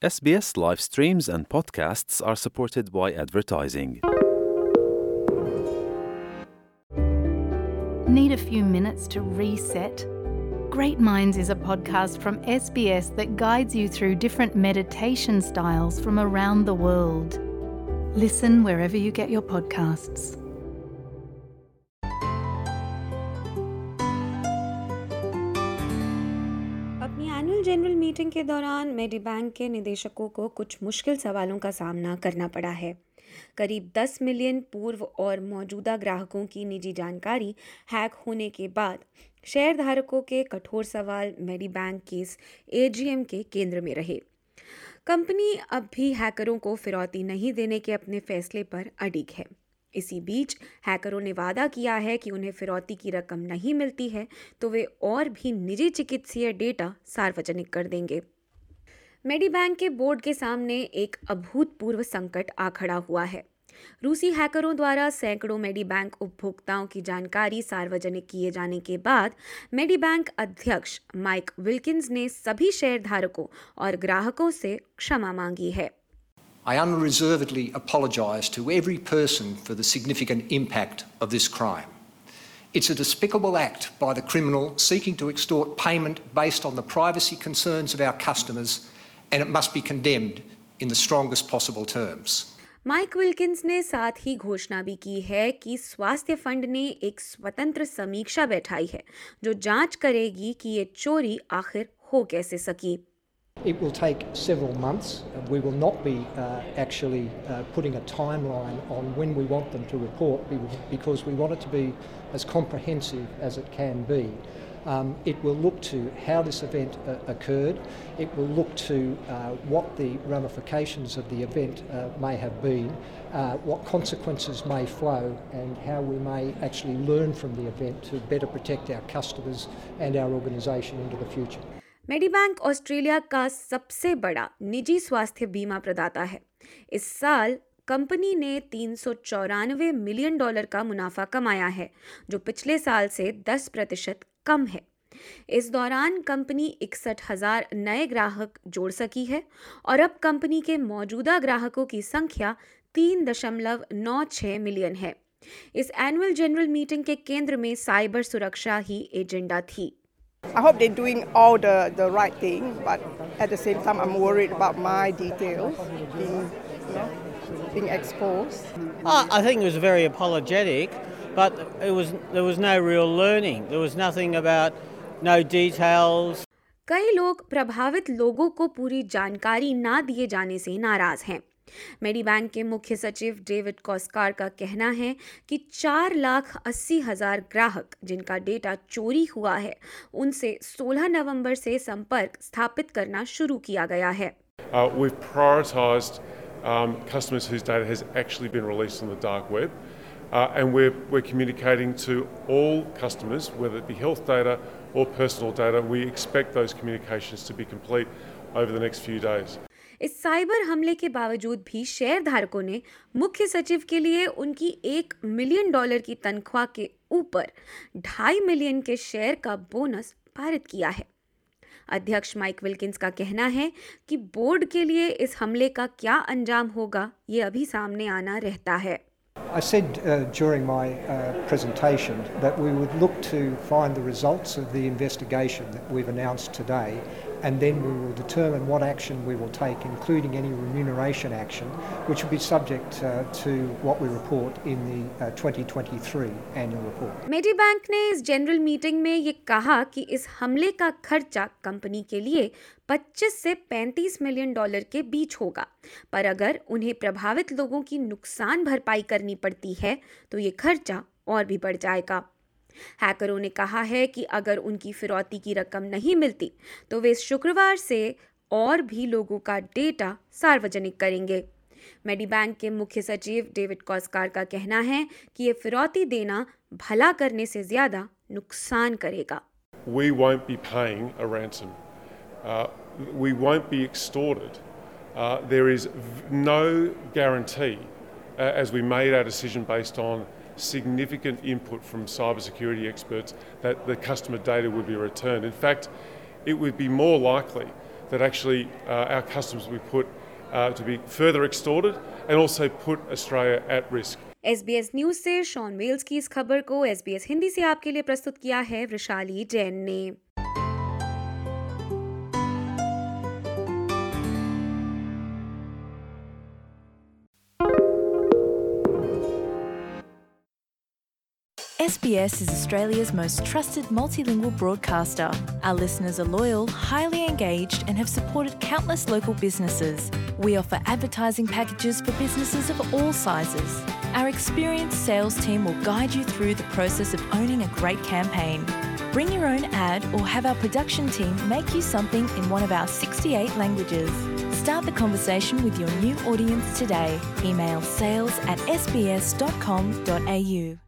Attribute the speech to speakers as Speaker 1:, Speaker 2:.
Speaker 1: SBS live streams and podcasts are supported by advertising.
Speaker 2: Need a few minutes to reset? Great Minds is a podcast from SBS that guides you through different meditation styles from around the world. Listen wherever you get your podcasts.
Speaker 3: अपनी annual general meeting के दौरान Medibank के निदेशकों को कुछ मुश्किल सवालों का सामना करना पड़ा है। करीब 10 मिलियन पूर्व और मौजूदा ग्राहकों की निजी जानकारी हैक होने के बाद शेयरधारकों के कठोर सवाल मेडीबैंक के इस AGM के केंद्र में रहे। कंपनी अब भी हैकरों को फिरौती नहीं देने के अपने फैसले पर अडिग है। इसी बीच हैकरों ने वादा किया है कि उन्हें फिरौती की रकम नहीं मिलती है तो वे और भी निजी चिकित्सीय डेटा सार्वजनिक कर देंगे। मेडीबैंक के बोर्ड के सामने एक अभूतपूर्व संकट आ खड़ा हुआ है। रूसी हैकरों द्वारा सैकड़ों मेडीबैंक उपभोक्ताओं की जानकारी सार्वजनिक किए जाने के बाद मेडीबैंक अध्यक्ष माइक विल्किंस ने सभी शेयरधारकों और ग्राहकों से क्षमा मांगी है।
Speaker 4: I unreservedly apologise to every person for the significant impact of this crime. It's a despicable act by the criminal seeking to extort payment based on the privacy concerns of our customers, and it must be condemned in the strongest possible terms.
Speaker 3: Mike Wilkins ने साथ ही घोषणा भी की है कि स्वास्थ्य fund ने एक स्वतंत्र समीक्षा बैठाई है जो जांच करेगी कि ये चोरी आखिर हो कैसे सकी।
Speaker 5: It will take several months. We will not be actually putting a timeline on when we want them to report because we want it to be as comprehensive as it can be. It will look to how this event occurred. It will look to what the ramifications of the event may have been, what consequences may flow, and how we may actually learn from the event to better protect our customers and our organisation into the future.
Speaker 3: Medibank Australia का सबसे बड़ा निजी स्वास्थ्य बीमा प्रदाता है। इस साल कंपनी ने $394 मिलियन का मुनाफा कमाया है, जो पिछले साल से 10% कम है। इस दौरान कंपनी 61,000 नए ग्राहक जोड़ सकी है और अब कंपनी के मौजूदा ग्राहकों की संख्या 3.96 मिलियन है। इस एनुअल जनरल मीटिंग के केंद्र में साइबर सुरक्षा ही एजेंडा थी।
Speaker 6: I hope they're doing all the right thing, but at the same time, I'm worried about my details being exposed.
Speaker 7: I think it was very apologetic, but there was no real learning. There was nothing about no details.
Speaker 3: कई लोग प्रभावित लोगों को पूरी जानकारी ना दिए जाने से नाराज हैं। मेडीबैंक के मुख्य सचिव डेविड कॉस्कार का कहना है कि 4,80,000 ग्राहक जिनका डेटा चोरी हुआ है, उनसे 16 नवंबर से संपर्क स्थापित करना शुरू किया गया है।
Speaker 8: We've prioritised customers whose data has actually been released on the dark web, and we're communicating to all customers, whether it be health data or personal data. We expect those communications to be complete over the next few days.
Speaker 3: इस cyber हमले के बावजूद भी शेयरधारकों ने मुख्य सचिव के लिए उनकी $1 मिलियन की तनख्वाह के ऊपर 2.5 मिलियन के शेयर का बोनस पारित किया है। अध्यक्ष माइक विल्किंस का कहना है कि बोर्ड के लिए इस हमले का क्या अंजाम होगा, ये अभी सामने आना रहता है।
Speaker 5: I said during my presentation that we would look to find the results of the investigation that we've announced today, and then we will determine what action we will take, including any remuneration action, which will be subject to what we report in the 2023 annual report.
Speaker 3: Medibank ने इस general meeting में ये कहा कि इस हमले का खर्चा कंपनी के लिए 25 से $35 मिलियन के बीच होगा, पर अगर उन्हें प्रभावित लोगों की नुकसान भरपाई करनी पड़ती है तो ये खर्चा और भी बढ़ जाएगा। हैकरों ने कहा है कि अगर उनकी फिरौती की रकम नहीं मिलती तो वे शुक्रवार से और भी लोगों का डेटा सार्वजनिक करेंगे। मेडीबैंक के मुख्य सचिव डेविड कॉस्कार का कहना है कि ये फिरौती देना भला करने से ज्यादा नुकसान करेगा।
Speaker 8: We won't be paying a ransom. We won't be extorted. There is no guarantee, as we made our decision based on significant input from cybersecurity experts, that the customer data would be returned. In fact, it would be more likely that actually our customers will be put to be further extorted and also put Australia at risk.
Speaker 3: SBS news से Shaun Wells की इस खबर को SBS Hindi से आपके लिए प्रस्तुत किया है वृशाली जैन ने।
Speaker 9: SBS is Australia's most trusted multilingual broadcaster. Our listeners are loyal, highly engaged, and have supported countless local businesses. We offer advertising packages for businesses of all sizes. Our experienced sales team will guide you through the process of owning a great campaign. Bring your own ad or have our production team make you something in one of our 68 languages. Start the conversation with your new audience today. Email sales@sbs.com.au.